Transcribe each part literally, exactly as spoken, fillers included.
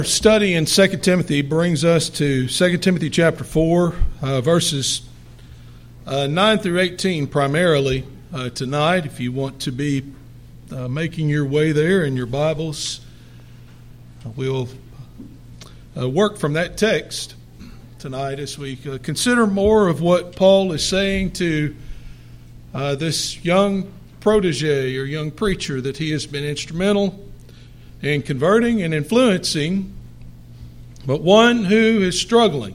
Study in Second Timothy brings us to Second Timothy chapter four, uh, verses uh, nine through eighteen primarily uh, tonight. If you want to be uh, making your way there in your Bibles, we'll uh, work from that text tonight as we uh, consider more of what Paul is saying to uh, this young protege or young preacher that he has been instrumental in converting and influencing, but one who is struggling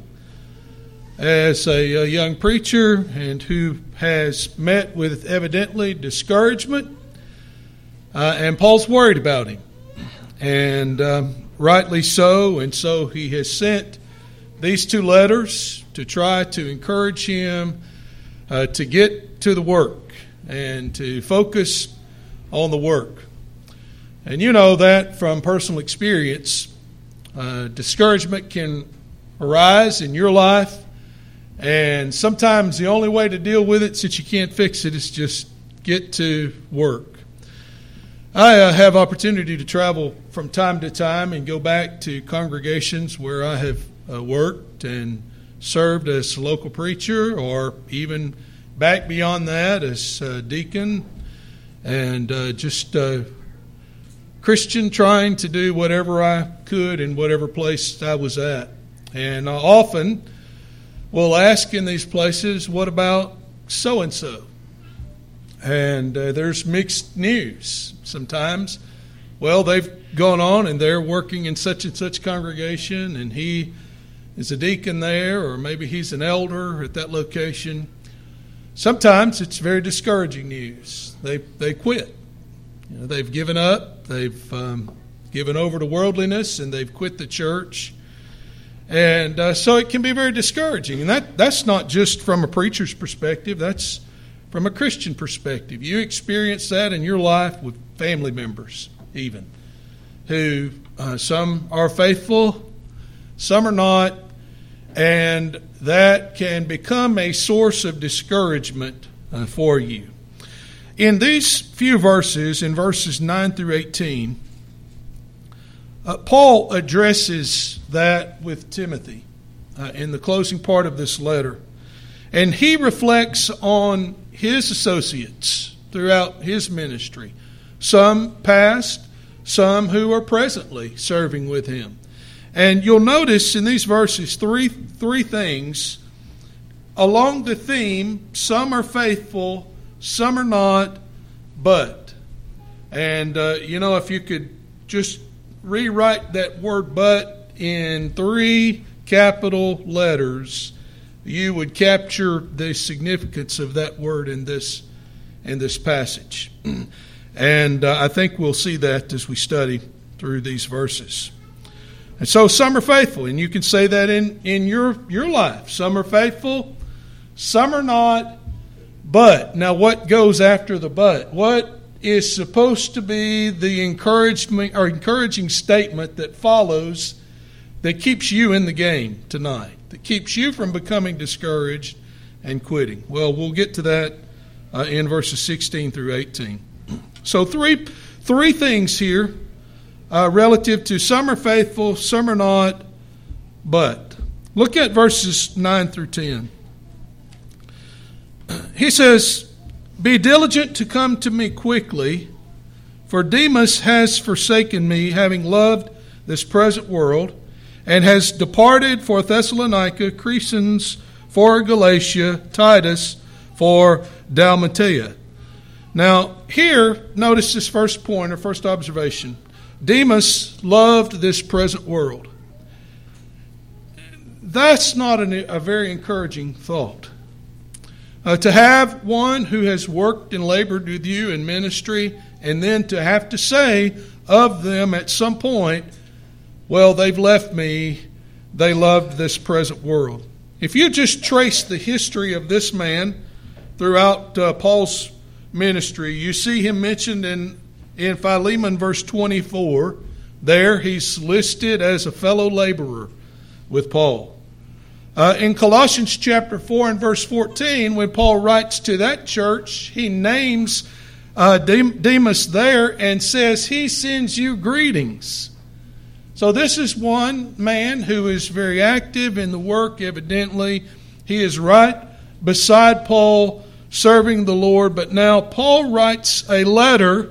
as a, a young preacher and who has met with evidently discouragement, uh, and Paul's worried about him, and um, rightly so, and so he has sent these two letters to try to encourage him uh, to get to the work and to focus on the work. And you know that from personal experience, uh, discouragement can arise in your life, and sometimes the only way to deal with it, since you can't fix it, is just get to work. I uh, have opportunity to travel from time to time and go back to congregations where I have uh, worked and served as a local preacher, or even back beyond that as a deacon, and uh, just uh, Christian trying to do whatever I could in whatever place I was at. And I often will ask in these places, what about so-and-so? And uh, there's mixed news sometimes. Well, they've gone on and they're working in such and such congregation, and he is a deacon there, or maybe he's an elder at that location. Sometimes it's very discouraging news. They they quit. You know, they've given up, they've um, given over to worldliness, and they've quit the church. And uh, so it can be very discouraging. And that, that's not just from a preacher's perspective, that's from a Christian perspective. You experience that in your life with family members even, who uh, some are faithful, some are not, and that can become a source of discouragement uh, for you. In these few verses, in verses nine through eighteen, uh, Paul addresses that with Timothy uh, in the closing part of this letter. And he reflects on his associates throughout his ministry, some past, some who are presently serving with him. And you'll notice in these verses three, three things along the theme: some are faithful, some are not, but. And, uh, you know, if you could just rewrite that word but in three capital letters, you would capture the significance of that word in this in this passage. And uh, I think we'll see that as we study through these verses. And so some are faithful, and you can say that in, in your, your life. Some are faithful, some are not. But, now what goes after the but? What is supposed to be the encouragement or encouraging statement that follows, that keeps you in the game tonight, that keeps you from becoming discouraged and quitting? Well, we'll get to that uh, in verses sixteen through eighteen. So three, three things here uh, relative to some are faithful, some are not, but. Look at verses nine through ten. He says, "Be diligent to come to me quickly, for Demas has forsaken me, having loved this present world, and has departed for Thessalonica, Crescens for Galatia, Titus for Dalmatia." Now, here, notice this first point or first observation. Demas loved this present world. That's not an, a very encouraging thought. Uh, to have one who has worked and labored with you in ministry, and then to have to say of them at some point, well, they've left me, they loved this present world. If you just trace the history of this man throughout uh, Paul's ministry, you see him mentioned in, in Philemon verse twenty-four. There he's listed as a fellow laborer with Paul. Uh, in Colossians chapter four and verse fourteen, when Paul writes to that church, he names uh, Demas there and says he sends you greetings. So this is one man who is very active in the work. Evidently, he is right beside Paul, serving the Lord. But now Paul writes a letter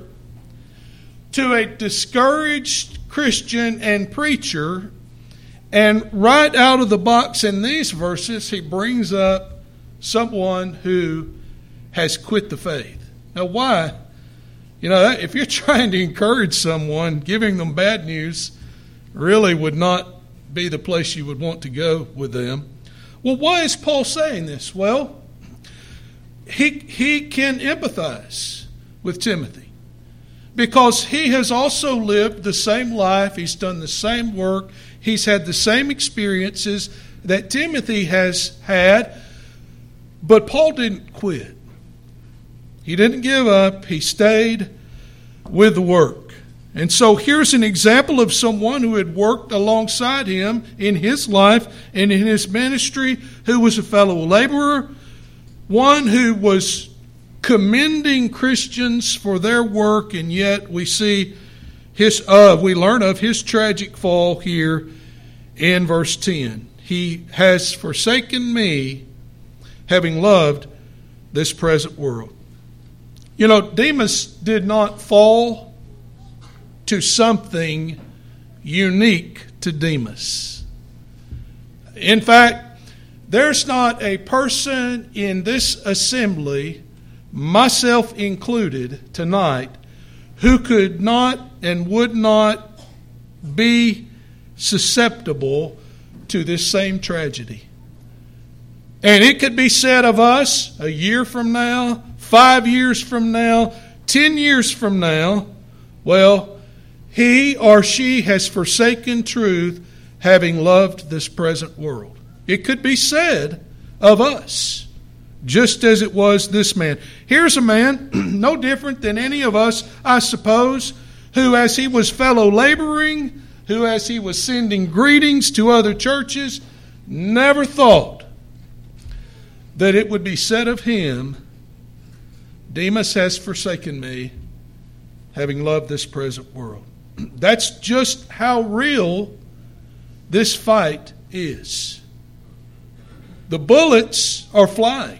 to a discouraged Christian and preacher, and right out of the box in these verses, he brings up someone who has quit the faith. Now, why? You know, if you're trying to encourage someone, giving them bad news really would not be the place you would want to go with them. Well, why is Paul saying this? Well, he, he can empathize with Timothy because he has also lived the same life. He's done the same work. He's had the same experiences that Timothy has had. But Paul didn't quit. He didn't give up. He stayed with the work. And so here's an example of someone who had worked alongside him in his life and in his ministry, who was a fellow laborer, one who was commending Christians for their work, and yet we see his uh, we learn of his tragic fall here in verse ten. He has forsaken me, having loved this present world. You know, Demas did not fall to something unique to Demas. In fact, there's not a person in this assembly, myself included tonight, who could not and would not be susceptible to this same tragedy. And it could be said of us a year from now, five years from now, ten years from now, well, he or she has forsaken truth, having loved this present world. It could be said of us, just as it was this man. Here's a man, no different than any of us, I suppose, who as he was fellow laboring, who as he was sending greetings to other churches, never thought that it would be said of him, Demas has forsaken me, having loved this present world. That's just how real this fight is. The bullets are flying.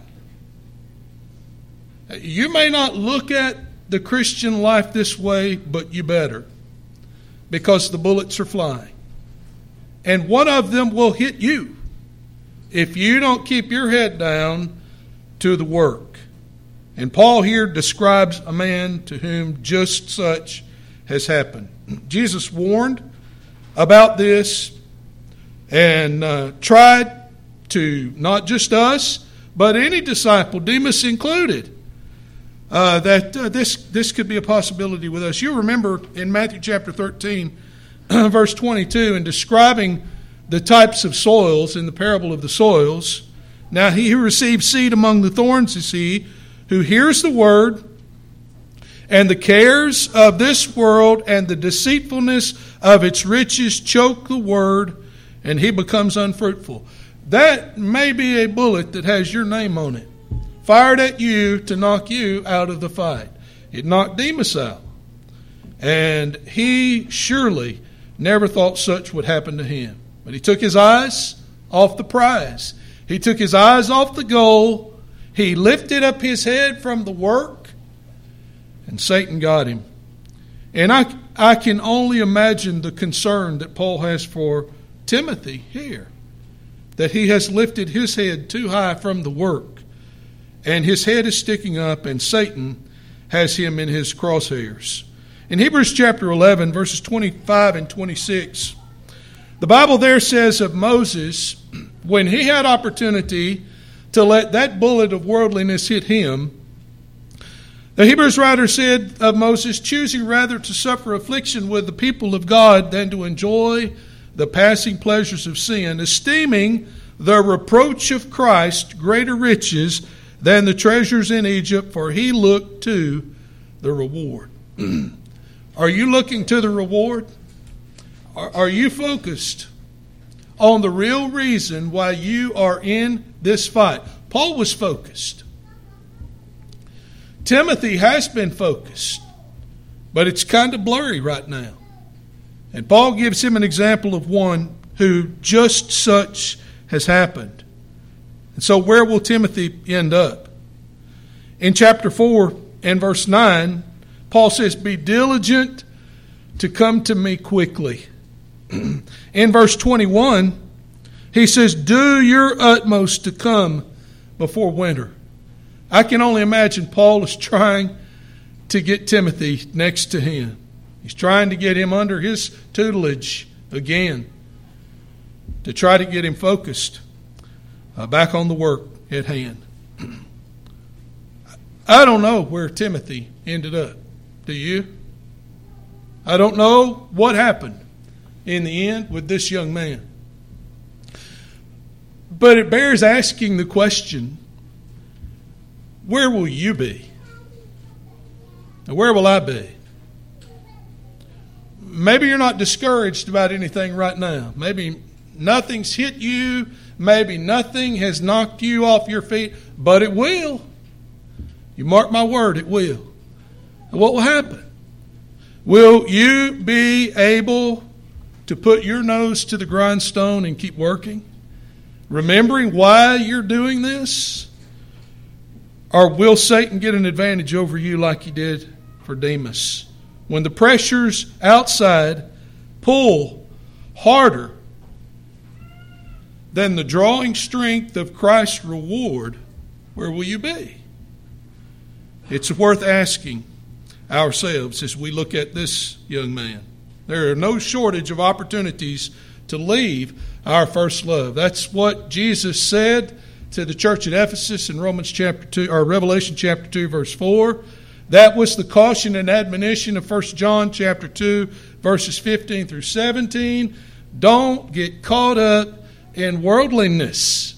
You may not look at the Christian life this way, but you better, because the bullets are flying. And one of them will hit you if you don't keep your head down to the work. And Paul here describes a man to whom just such has happened. Jesus warned about this and uh, tried to, not just us, but any disciple, Demas included, uh, that uh, this, this could be a possibility with us. You remember in Matthew chapter thirteen, verse twenty-two, in describing the types of soils in the parable of the soils, now he who receives seed among the thorns is he who hears the word, and the cares of this world and the deceitfulness of its riches choke the word, and he becomes unfruitful. That may be a bullet that has your name on it, fired at you to knock you out of the fight. It knocked Demas out. And he surely never thought such would happen to him. But he took his eyes off the prize. He took his eyes off the goal. He lifted up his head from the work, and Satan got him. And I, I can only imagine the concern that Paul has for Timothy here, that he has lifted his head too high from the work, and his head is sticking up, and Satan has him in his crosshairs. In Hebrews chapter eleven, verses twenty-five and twenty-six, the Bible there says of Moses, when he had opportunity to let that bullet of worldliness hit him, the Hebrews writer said of Moses, choosing rather to suffer affliction with the people of God than to enjoy the passing pleasures of sin, esteeming the reproach of Christ greater riches than the treasures in Egypt, for he looked to the reward. Are you looking to the reward? Are you focused on the real reason why you are in this fight? Paul was focused. Timothy has been focused, but it's kind of blurry right now. And Paul gives him an example of one who just such has happened. And so where will Timothy end up? In chapter four and verse nine, Paul says, "Be diligent to come to me quickly." In verse twenty-one, he says, "Do your utmost to come before winter." I can only imagine Paul is trying to get Timothy next to him. He's trying to get him under his tutelage again, to try to get him focused uh, back on the work at hand. I don't know where Timothy ended up. Do you? I don't know what happened in the end with this young man. But it bears asking the question, where will you be? And where will I be? Maybe you're not discouraged about anything right now. Maybe nothing's hit you. Maybe nothing has knocked you off your feet. But it will. You mark my word, it will. And what will happen? Will you be able to put your nose to the grindstone and keep working? Remembering why you're doing this? Or will Satan get an advantage over you like he did for Demas? When the pressures outside pull harder than the drawing strength of Christ's reward, where will you be? It's worth asking ourselves as we look at this young man. There are no shortage of opportunities to leave our first love. That's what Jesus said to the church at Ephesus in Romans chapter two, or Revelation chapter two, verse four. That was the caution and admonition of First John chapter two, verses fifteen through seventeen. Don't get caught up in worldliness,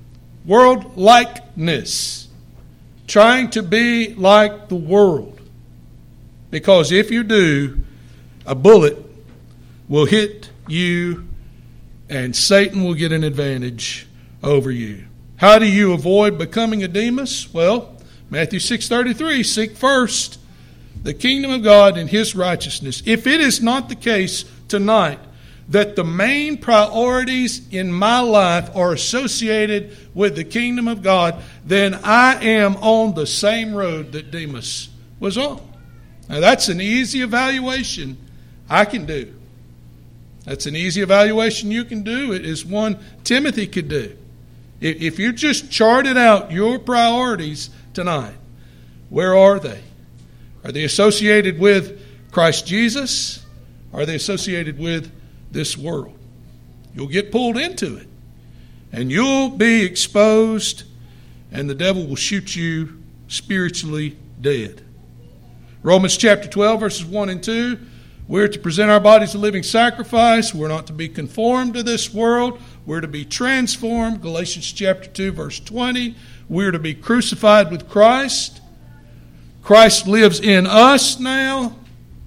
world-likeness, trying to be like the world. Because if you do, a bullet will hit you and Satan will get an advantage over you. How do you avoid becoming a Demas? Well, Matthew six thirty-three, seek first the kingdom of God and His righteousness. If it is not the case tonight that the main priorities in my life are associated with the kingdom of God, then I am on the same road that Demas was on. Now that's an easy evaluation I can do. That's an easy evaluation you can do. It is one Timothy could do. If you just charted out your priorities tonight, where are they? Are they associated with Christ Jesus? Are they associated with this world? You'll get pulled into it. And you'll be exposed, and the devil will shoot you spiritually dead. Romans chapter twelve, verses one and two. We're to present our bodies a living sacrifice. We're not to be conformed to this world. We're to be transformed. Galatians chapter two, verse twenty. We're to be crucified with Christ. Christ lives in us now.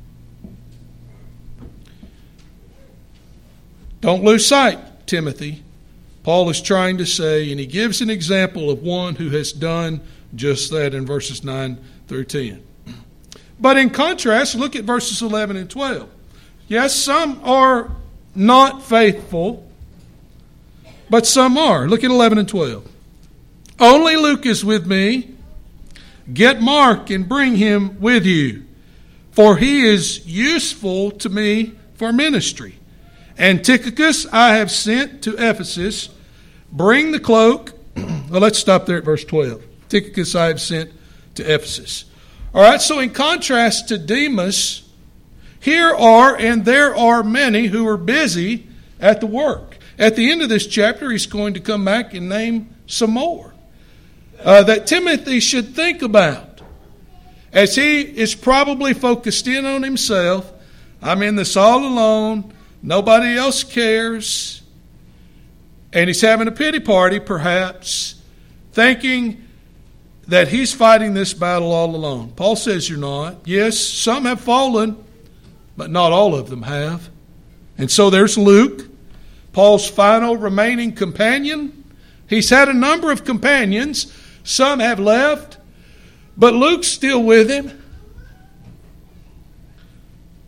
Don't lose sight, Timothy. Paul is trying to say, and he gives an example of one who has done just that in verses nine through ten. But in contrast, look at verses eleven and twelve. Yes, some are not faithful, but some are. Look at eleven and twelve. Only Luke is with me. Get Mark and bring him with you, for he is useful to me for ministry. And Tychicus I have sent to Ephesus. Bring the cloak. Well, let's stop there at verse twelve. Tychicus I have sent to Ephesus. All right, so in contrast to Demas, here are and there are many who are busy at the work. At the end of this chapter, he's going to come back and name some more uh, that Timothy should think about. As he is probably focused in on himself, I'm in this all alone, nobody else cares, and he's having a pity party perhaps, thinking that he's fighting this battle all alone. Paul says you're not. Yes, some have fallen, but not all of them have. And so there's Luke, Paul's final remaining companion. He's had a number of companions. Some have left, but Luke's still with him.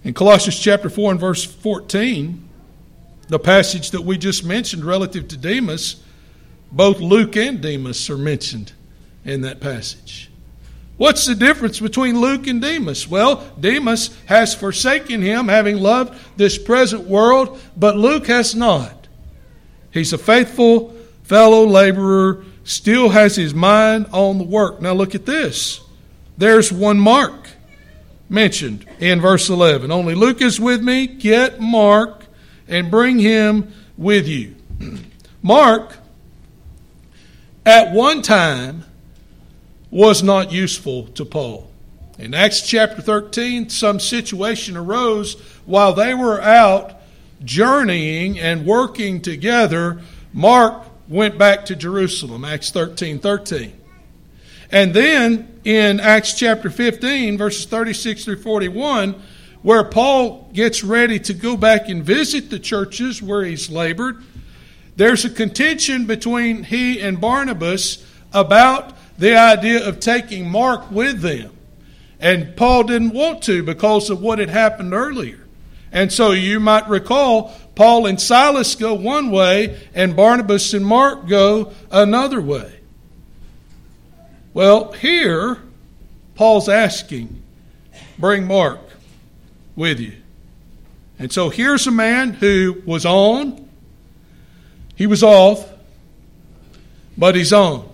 In Colossians chapter four and verse fourteen, the passage that we just mentioned relative to Demas, both Luke and Demas are mentioned in that passage. What's the difference between Luke and Demas? Well, Demas has forsaken him, having loved this present world, but Luke has not. He's a faithful fellow laborer, still has his mind on the work. Now look at this. There's one Mark mentioned in verse eleven. Only Luke is with me. Get Mark and bring him with you. Mark, at one time, was not useful to Paul. In Acts chapter thirteen, some situation arose while they were out journeying and working together. Mark went back to Jerusalem, Acts thirteen thirteen. And then in Acts chapter fifteen, verses thirty-six through forty-one, where Paul gets ready to go back and visit the churches where he's labored, there's a contention between he and Barnabas about the idea of taking Mark with them. And Paul didn't want to because of what had happened earlier. And so you might recall, Paul and Silas go one way and Barnabas and Mark go another way. Well, here, Paul's asking, bring Mark with you. And so here's a man who was on, he was off, but he's on.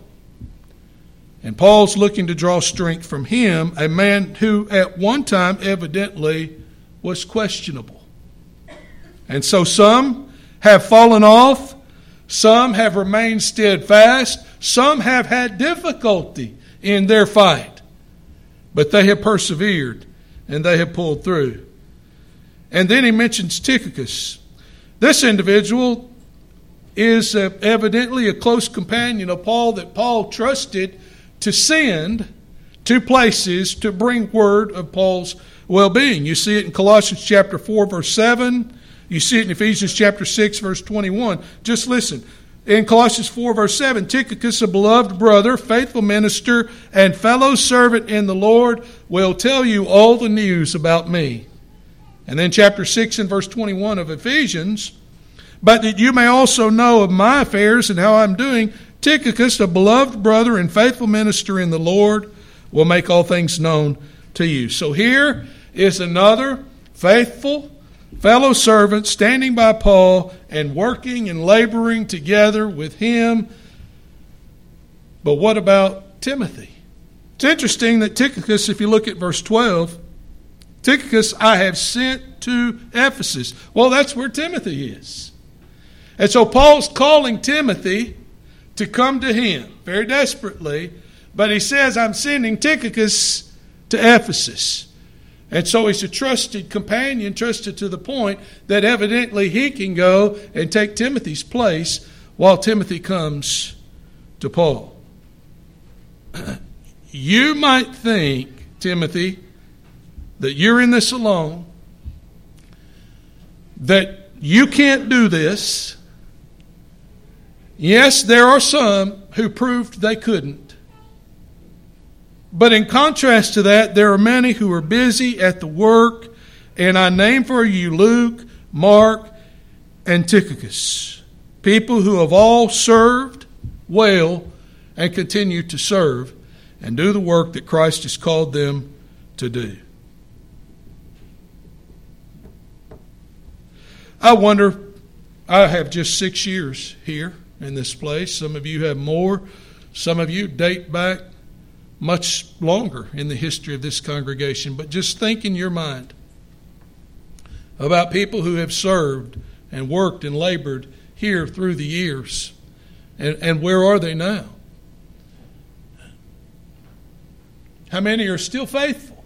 And Paul's looking to draw strength from him, a man who at one time evidently was questionable. And so some have fallen off, some have remained steadfast, some have had difficulty in their fight. But they have persevered and they have pulled through. And then he mentions Tychicus. This individual is evidently a close companion of Paul that Paul trusted to send to places to bring word of Paul's well-being. You see it in Colossians chapter four, verse seven. You see it in Ephesians chapter six, verse twenty-one. Just listen. In Colossians four, verse seven, Tychicus, a beloved brother, faithful minister, and fellow servant in the Lord, will tell you all the news about me. And then chapter six and verse twenty-one of Ephesians, but that you may also know of my affairs and how I'm doing, Tychicus, a beloved brother and faithful minister in the Lord, will make all things known to you. So here is another faithful fellow servant standing by Paul and working and laboring together with him. But what about Timothy? It's interesting that Tychicus, if you look at verse twelve, Tychicus I have sent to Ephesus. Well, that's where Timothy is. And so Paul's calling Timothy to come to him very desperately, but he says, I'm sending Tychicus to Ephesus. And so he's a trusted companion, trusted to the point that evidently he can go and take Timothy's place while Timothy comes to Paul. You might think, Timothy, that you're in this alone, that you can't do this. Yes, there are some who proved they couldn't. But in contrast to that, there are many who are busy at the work, and I name for you Luke, Mark, and Tychicus, people who have all served well and continue to serve and do the work that Christ has called them to do. I wonder, I have just six years here in this place. Some of you have more. Some of you date back much longer in the history of this congregation. But just think in your mind about people who have served and worked and labored here through the years. And, and where are they now? How many are still faithful?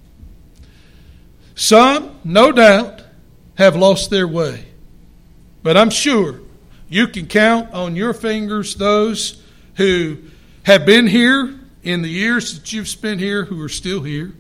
Some, no doubt, have lost their way. But I'm sure you can count on your fingers those who have been here in the years that you've spent here who are still here.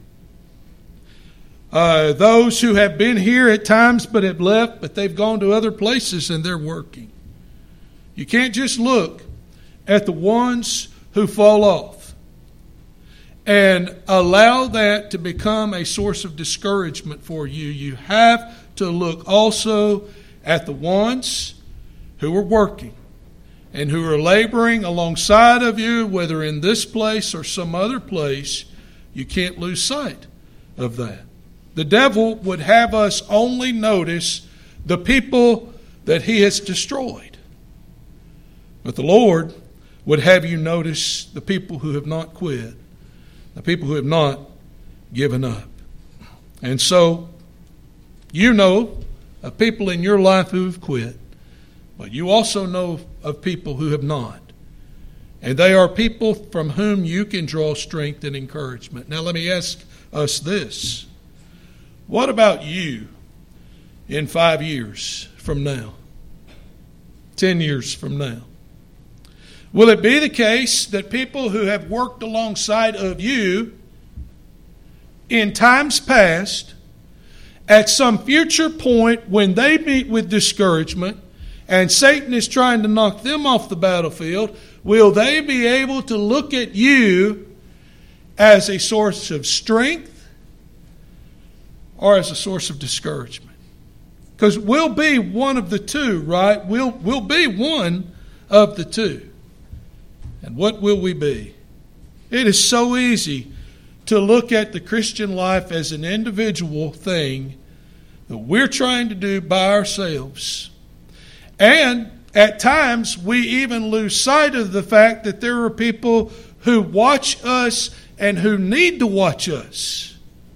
Uh, those who have been here at times but have left, but they've gone to other places and they're working. You can't just look at the ones who fall off and allow that to become a source of discouragement for you. You have to look also at the ones who are working and who are laboring alongside of you, whether in this place or some other place. You can't lose sight of that. The devil would have us only notice the people that he has destroyed. But the Lord would have you notice the people who have not quit, the people who have not given up. And so, you know of people in your life who have quit, but you also know of people who have not. And they are people from whom you can draw strength and encouragement. Now let me ask us this. What about you in five years from now? Ten years from now? Will it be the case that people who have worked alongside of you in times past, at some future point when they meet with discouragement and Satan is trying to knock them off the battlefield, will they be able to look at you as a source of strength or as a source of discouragement? Because we'll be one of the two, right? We'll, we'll be one of the two. And what will we be? It is so easy to look at the Christian life as an individual thing that we're trying to do by ourselves. And at times, we even lose sight of the fact that there are people who watch us and who need to watch us.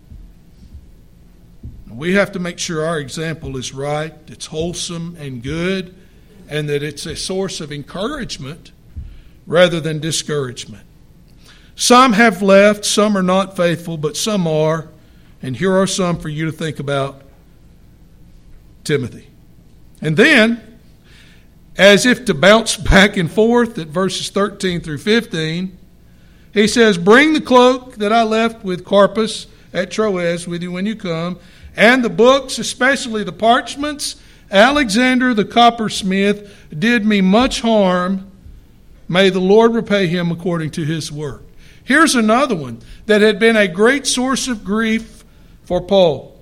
We have to make sure our example is right, it's wholesome and good, and that it's a source of encouragement rather than discouragement. Some have left, some are not faithful, but some are. And here are some for you to think about. Timothy. And then, as if to bounce back and forth at verses thirteen through fifteen, he says, "Bring the cloak that I left with Carpus at Troas with you when you come, and the books, especially the parchments. Alexander the coppersmith did me much harm. May the Lord repay him according to his work." Here's another one that had been a great source of grief for Paul.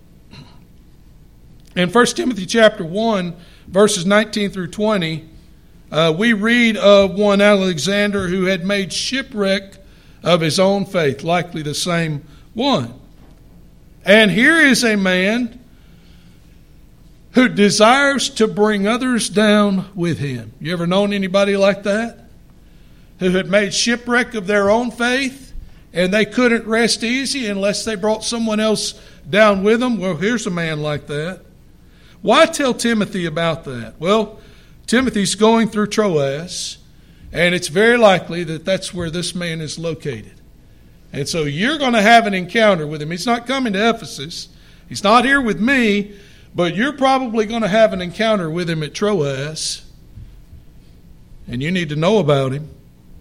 In First Timothy chapter one, verses nineteen through twenty, uh, we read of one Alexander who had made shipwreck of his own faith, likely the same one. And here is a man who desires to bring others down with him. You ever known anybody like that? Who had made shipwreck of their own faith, and they couldn't rest easy unless they brought someone else down with them? Well, here's a man like that. Why tell Timothy about that? Well, Timothy's going through Troas, and it's very likely that that's where this man is located. And so you're going to have an encounter with him. He's not coming to Ephesus. He's not here with me, but you're probably going to have an encounter with him at Troas, and you need to know about him.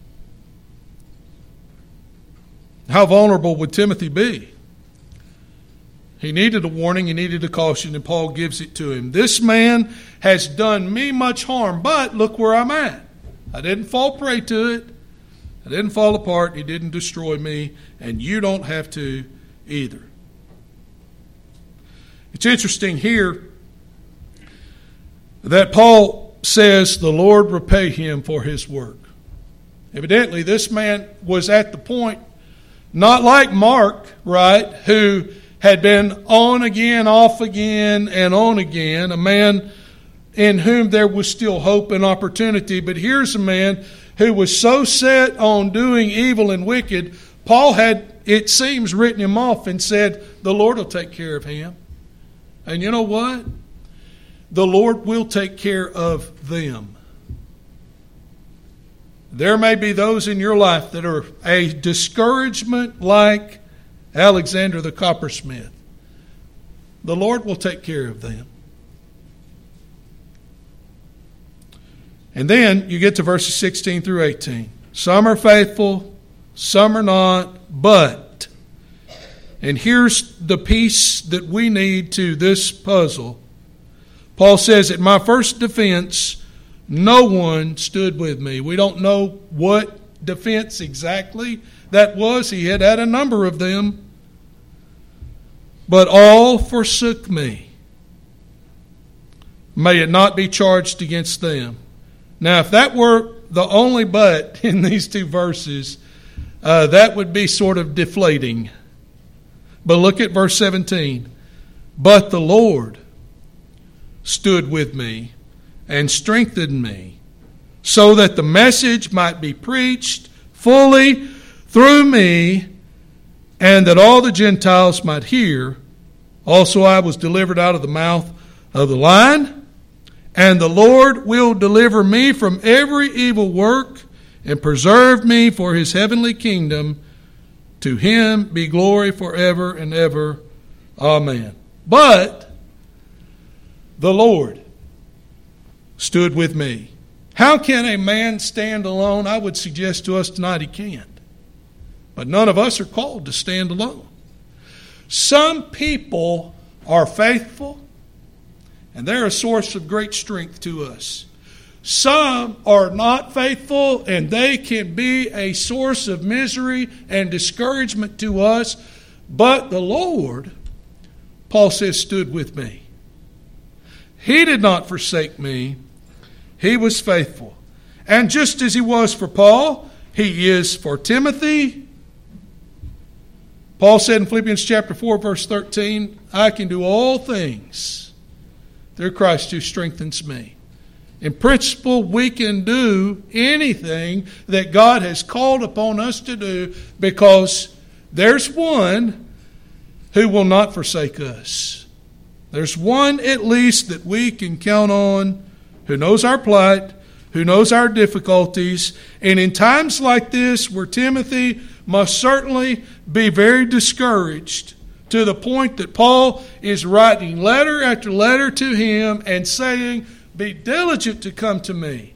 How vulnerable would Timothy be? He needed a warning, he needed a caution, and Paul gives it to him. This man has done me much harm, but look where I'm at. I didn't fall prey to it. I didn't fall apart. He didn't destroy me, and you don't have to either. It's interesting here that Paul says the Lord repay him for his work. Evidently, this man was at the point, not like Mark, right, who had been on again, off again, and on again, a man in whom there was still hope and opportunity. But here's a man who was so set on doing evil and wicked, Paul had, it seems, written him off and said, the Lord will take care of him. And you know what? The Lord will take care of them. There may be those in your life that are a discouragement like Alexander the coppersmith. The Lord will take care of them. And then you get to verses sixteen through eighteen. Some are faithful, some are not, but, and here's the piece that we need to this puzzle. Paul says, at my first defense, no one stood with me. We don't know what defense exactly that was. He had had a number of them. But all forsook me. May it not be charged against them. Now, if that were the only but in these two verses, uh, that would be sort of deflating. But look at verse seventeen. But the Lord stood with me and strengthened me, so that the message might be preached fully through me, and that all the Gentiles might hear. Also I was delivered out of the mouth of the lion, and the Lord will deliver me from every evil work and preserve me for his heavenly kingdom. To him be glory forever and ever. Amen. But the Lord stood with me. How can a man stand alone? I would suggest to us tonight he can't. But none of us are called to stand alone. Some people are faithful, and they're a source of great strength to us. Some are not faithful, and they can be a source of misery and discouragement to us. But the Lord, Paul says, stood with me. He did not forsake me. He was faithful. And just as he was for Paul, he is for Timothy. Paul said in Philippians chapter four, verse thirteen, I can do all things through Christ who strengthens me. In principle, we can do anything that God has called upon us to do because there's one who will not forsake us. There's one at least that we can count on who knows our plight, who knows our difficulties. And in times like this where Timothy must certainly be very discouraged to the point that Paul is writing letter after letter to him and saying, be diligent to come to me.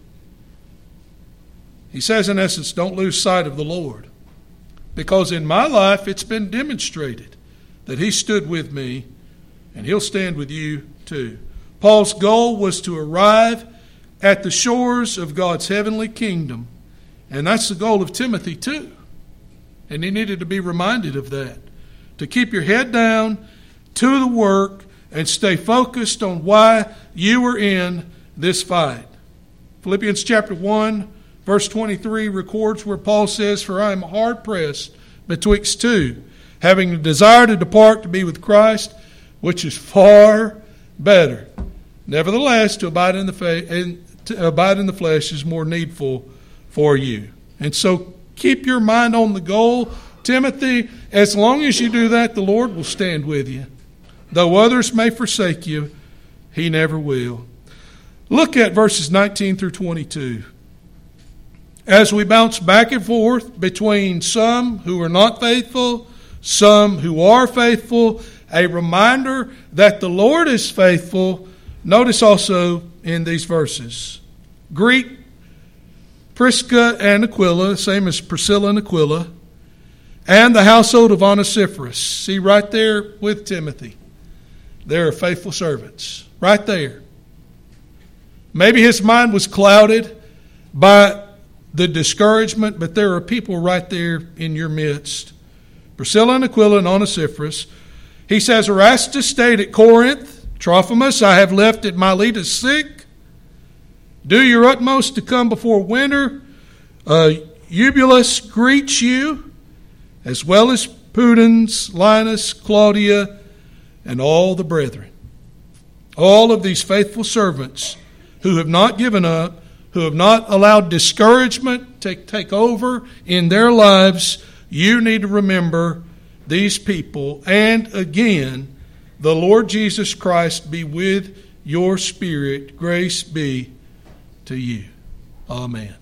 He says in essence, don't lose sight of the Lord. Because in my life it's been demonstrated that he stood with me and he'll stand with you too. Paul's goal was to arrive at the shores of God's heavenly kingdom. And that's the goal of Timothy too. And he needed to be reminded of that. To keep your head down to the work and stay focused on why you are in this fight. Philippians chapter one, verse twenty-three records where Paul says, for I am hard pressed betwixt two, having a desire to depart to be with Christ, which is far better. Nevertheless, to abide in the fa- and to abide in the flesh is more needful for you. And so keep your mind on the goal, Timothy. As long as you do that, the Lord will stand with you. Though others may forsake you, he never will. Look at verses nineteen through twenty-two. As we bounce back and forth between some who are not faithful, some who are faithful, a reminder that the Lord is faithful. Notice also in these verses, greet Prisca and Aquila, same as Priscilla and Aquila, and the household of Onesiphorus. See right there with Timothy. They're faithful servants. Right there. Maybe his mind was clouded by the discouragement, but there are people right there in your midst. Priscilla and Aquila and Onesiphorus. He says, Erastus stayed at Corinth. Trophimus I have left at Miletus sick. Do your utmost to come before winter. Uh, Eubulus greets you, as well as Pudens, Linus, Claudia, and all the brethren. All of these faithful servants who have not given up, who have not allowed discouragement to take over in their lives, you need to remember these people. And again, the Lord Jesus Christ be with your spirit. Grace be to you. Amen.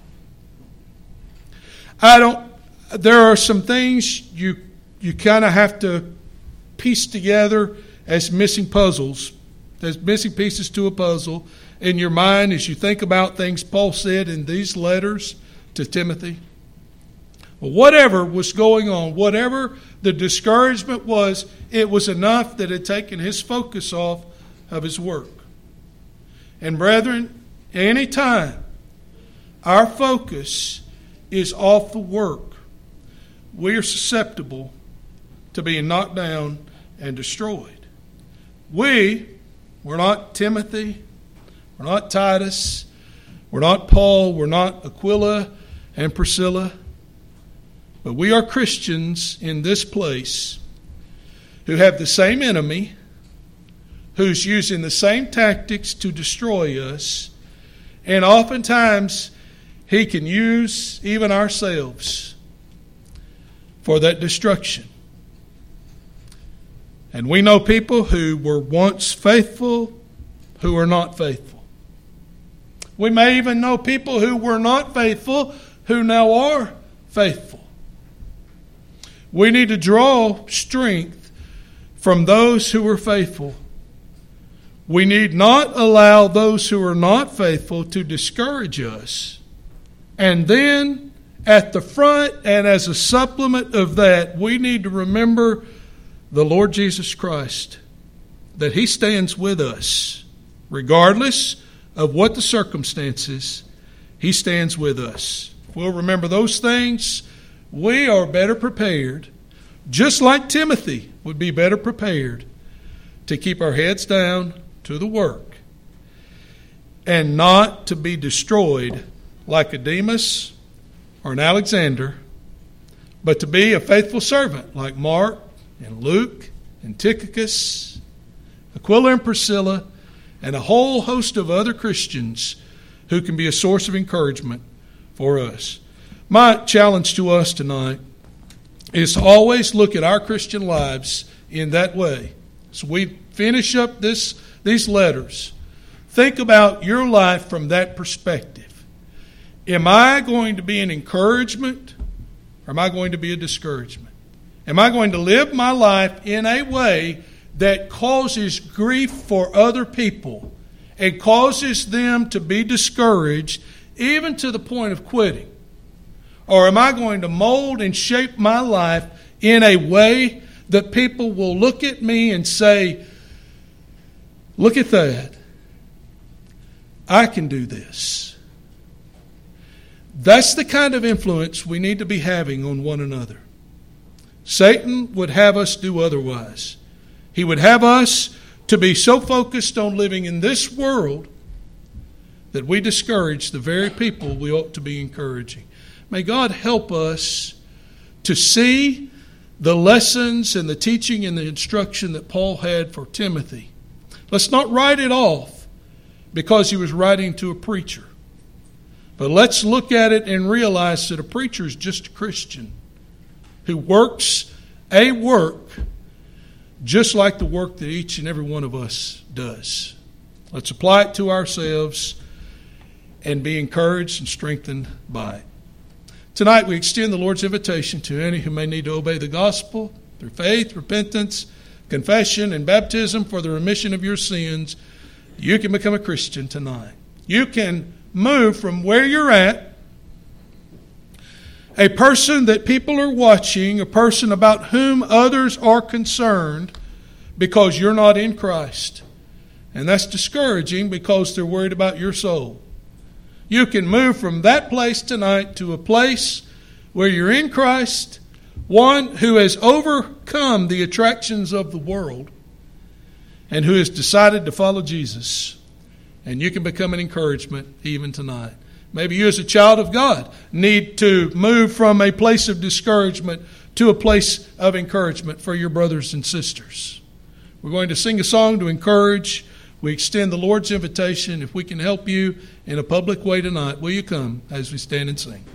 I don't, there are some things you you kind of have to piece together as missing puzzles, as missing pieces to a puzzle in your mind as you think about things Paul said in these letters to Timothy. Well, whatever was going on, whatever the discouragement was, it was enough that it had taken his focus off of his work. And brethren, any time our focus is off the work, we are susceptible to being knocked down and destroyed. We, we're not Timothy, we're not Titus, we're not Paul, we're not Aquila and Priscilla, but we are Christians in this place who have the same enemy, who's using the same tactics to destroy us, and oftentimes he can use even ourselves for that destruction. And we know people who were once faithful who are not faithful. We may even know people who were not faithful who now are faithful. We need to draw strength from those who are faithful. We need not allow those who are not faithful to discourage us. And then at the front and as a supplement of that, we need to remember the Lord Jesus Christ, that He stands with us. Regardless of what the circumstances, He stands with us. If we'll remember those things, we are better prepared, just like Timothy would be better prepared, to keep our heads down to the work and not to be destroyed like a Demas or an Alexander, but to be a faithful servant like Mark and Luke and Tychicus, Aquila and Priscilla, and a whole host of other Christians who can be a source of encouragement for us. My challenge to us tonight is to always look at our Christian lives in that way. So we finish up this these letters. Think about your life from that perspective. Am I going to be an encouragement, or am I going to be a discouragement? Am I going to live my life in a way that causes grief for other people and causes them to be discouraged, even to the point of quitting? Or am I going to mold and shape my life in a way that people will look at me and say, look at that, I can do this. That's the kind of influence we need to be having on one another. Satan would have us do otherwise. He would have us to be so focused on living in this world that we discourage the very people we ought to be encouraging. May God help us to see the lessons and the teaching and the instruction that Paul had for Timothy. Let's not write it off because he was writing to a preacher. But let's look at it and realize that a preacher is just a Christian who works a work just like the work that each and every one of us does. Let's apply it to ourselves and be encouraged and strengthened by it. Tonight we extend the Lord's invitation to any who may need to obey the gospel through faith, repentance, confession, and baptism for the remission of your sins. You can become a Christian tonight. You can move from where you're at, a person that people are watching, a person about whom others are concerned because you're not in Christ. And that's discouraging because they're worried about your soul. You can move from that place tonight to a place where you're in Christ, one who has overcome the attractions of the world and who has decided to follow Jesus. And you can become an encouragement even tonight. Maybe you as a child of God need to move from a place of discouragement to a place of encouragement for your brothers and sisters. We're going to sing a song to encourage. We extend the Lord's invitation. If we can help you in a public way tonight, will you come as we stand and sing?